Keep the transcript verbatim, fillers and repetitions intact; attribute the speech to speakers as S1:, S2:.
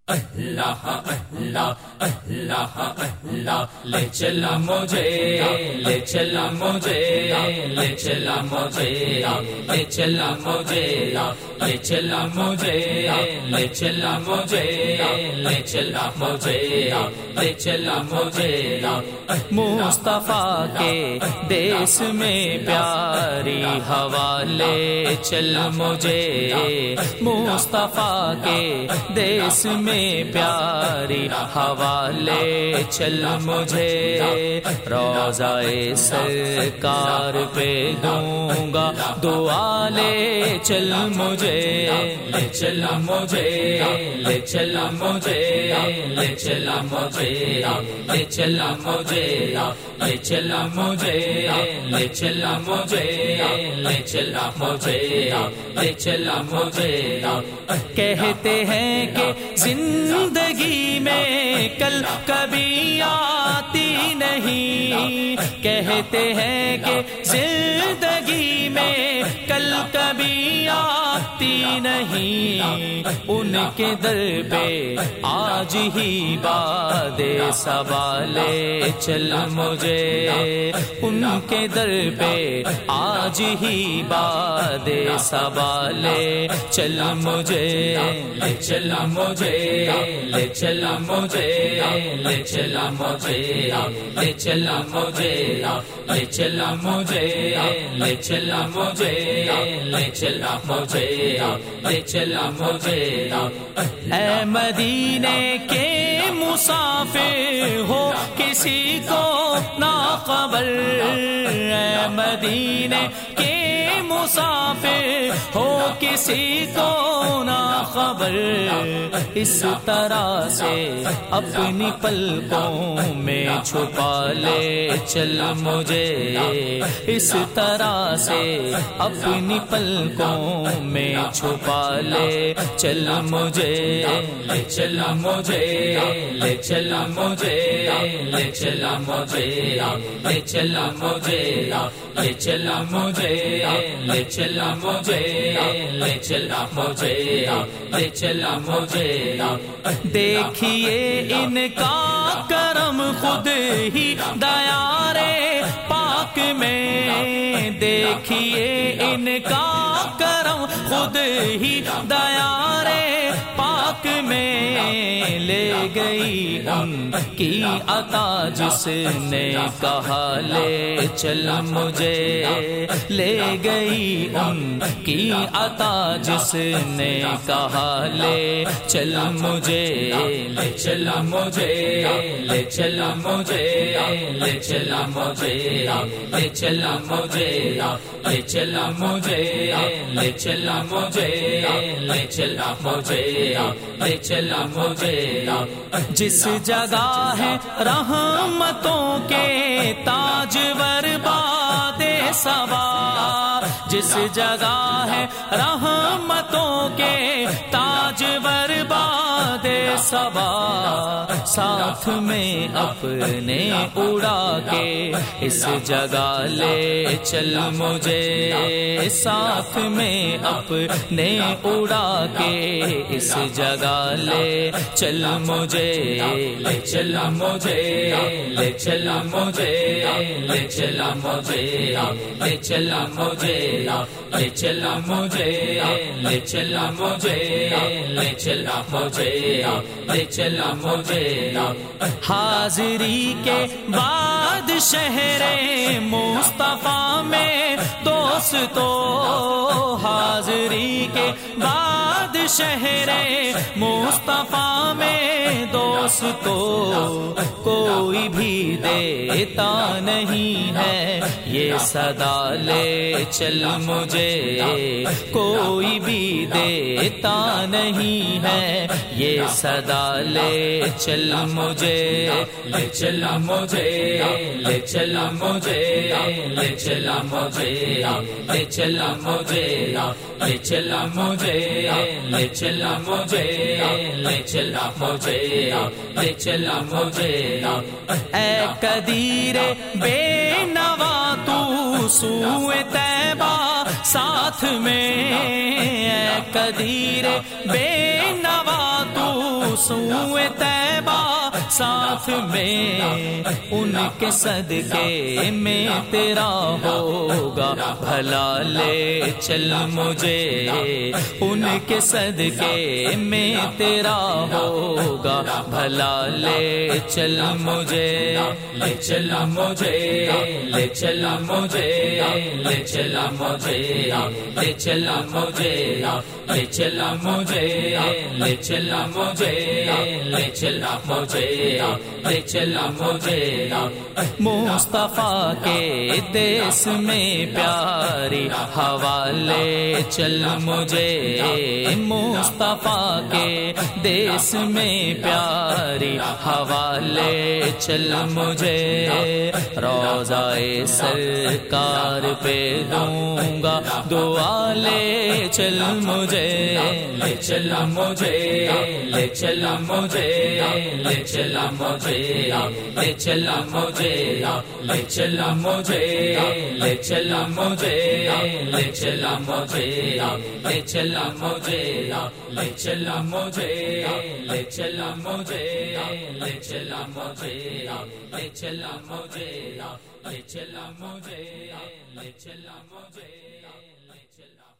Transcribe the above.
S1: اللہ اللہ اللہ اللہ لے چلا مجھے لے چلا مجھے لے چلا مجھے لے چلا مجھے لے چلا مجھے لے چلا مجھے لے چلا مجھے لے چلا مجھے
S2: مصطفیٰ کے دیس میں پیاری ہوا لے چل مجھے مصطفیٰ کے دیس میں پیاری ہوا لے چل مجھے روضہ سرکار پہ دوں گا دعا لے چل مجھے
S1: لے چلا مجھے لے چلا مجھے لے چلا مجھے لے چلا مجھے لے چلا مجھے لے چلا مجھے لے چلا مجھے لے چلا مجھے
S2: کہتے ہیں کہ زندگی میں کل کبھی آتی نہیں کہتے ہیں کہ زندگی میں کل کبھی آتی نہیں ان کے در پہ آج ہی باد صبا لے چل مجھے ان کے در پہ آج ہی باد صبا لے چل مجھے
S1: لے چلا مجھے لے چلا مجھے لے چلا مجھے لے چلا مجھے لے چلا مجھے لے چلا مجھے لے چلا مجھے لے چلا مجھے
S2: اے مدینے کے مسافر ہو کسی کو نہ خبر اے مدینے کے مسافر ہو کسی کو نہ خبر اس طرح سے اپنی پلکوں میں چھپا لے چل مجھے اس طرح سے اپنی پلکوں میں چھپا لے چل مجھے
S1: لے چلا مجھے لے چلا مجھے لے چلا مجھے لے چلا مجھے لے چلا مجھے لے چلا مجھے لے چلا مجھے لے چلا مجھے
S2: دیکھیے ان کا کرم خود ہی دیارے پاک میں دیکھیے ان کا کرم خود ہی دیارے پاک میں لے گئی ان کی عطا جس نے کہا لے چل مجھے لے گئی ان کی عطا جس نے کہا لے چل مجھے
S1: لے چلا مجھے لے چلا مجھے لے چلا مجھے لے چلا مجھے لے چلا مجھے لے چلا مجھے لے چلا مجھے لے چلا مجھے
S2: جس جگہ ہے رحمتوں کے تاجور باد صبا جس جگہ ہے رحمتوں کے تاجور باد صبا ساتھ میں اپنے اڑا کے اس جگہ لے چل مجھے ساتھ میں اپنے اڑا کے اس جگہ لے چل مجھے
S1: لے چلا مجھے لے چلا مجھے لے چلا مجھے لے چلا مجھے لے چلا مجھے لے چلا مجھے لے چلا مجھے لے چلا مجھے
S2: حاضری کے بعد شہر مصطفیٰ میں دوستو حاضری کے بعد شہر مصطفیٰ میں دوستو کوئی بھی دیتا نہیں ہے یہ صدا لے چل مجھے کوئی بھی دیتا نہیں ہے یہ صدا لے چل مجھے
S1: لے چلا مجھے لے چلا مجھے لے چلا مجھے لے چلا مجھے لے چلا مجھے لے چلا مجھے لے چلا مجھے لے چلا مجھے
S2: اے قدیر بے نوا تو سوئے طیبہ ساتھ میں اے قدیر بے نوا تو سوئے طیبہ ساتھ میں، ان کے صدقے میں تیرا ہوگا بھلا لے چل مجھے، ان کے صدقے میں تیرا ہوگا بھلا لے چل مجھے،
S1: لے چل مجھے، لے چل مجھے، لے چل مجھے، لے چل مجھے، لے چل مجھے، لے چل مجھے، لے چل مجھے، لے چل مجھے،
S2: مصطفیٰ کے دیس میں پیاری ہوا لے چل مجھے، مصطفیٰ کے دیس میں پیاری ہوا لے چل مجھے، روضہ سرکار پہ دوں گا دعا لے چل مجھے،
S1: لے چل مجھے، لے چل مجھے، لے چل مجھے، لے چل مجھے، لے چل مجھے، لے چل مجھے، لے چل مجھے، لے چل مجھے، لے چل مجھے، لے چل مجھے، لے چل مجھے، لے چل مجھے، لے چل مجھے، لے چل مجھے، لے چل